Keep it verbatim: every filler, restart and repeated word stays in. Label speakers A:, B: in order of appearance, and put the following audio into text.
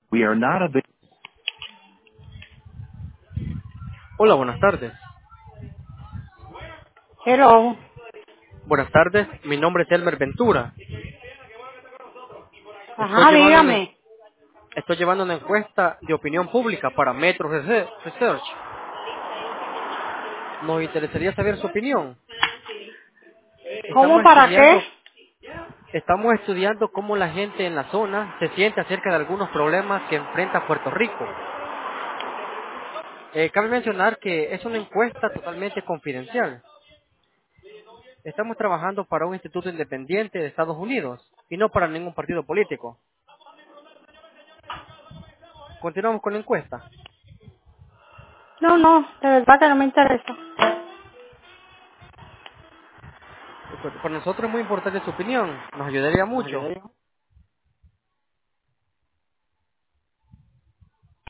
A: We are not available.
B: Hola, buenas tardes.
A: Hello.
B: Buenas tardes, mi nombre es Elmer Ventura. Estoy
A: Ajá,
B: llevando una,
A: dígame.
B: estoy llevando una encuesta de opinión pública para Metro Rese- Research. Nos interesaría saber su opinión.
A: ¿Cómo
B: Estamos
A: para qué?
B: estudiando, estamos estudiando cómo la gente en la zona se siente acerca de algunos problemas que enfrenta Puerto Rico. Eh, cabe mencionar que es una encuesta totalmente confidencial. Estamos trabajando para un instituto independiente de Estados Unidos y no para ningún partido político. Continuamos con la encuesta.
A: No, no, de verdad que no me interesa.
B: Para nosotros es muy importante su opinión, nos ayudaría
A: ¿Me
B: mucho.
A: ayudaría?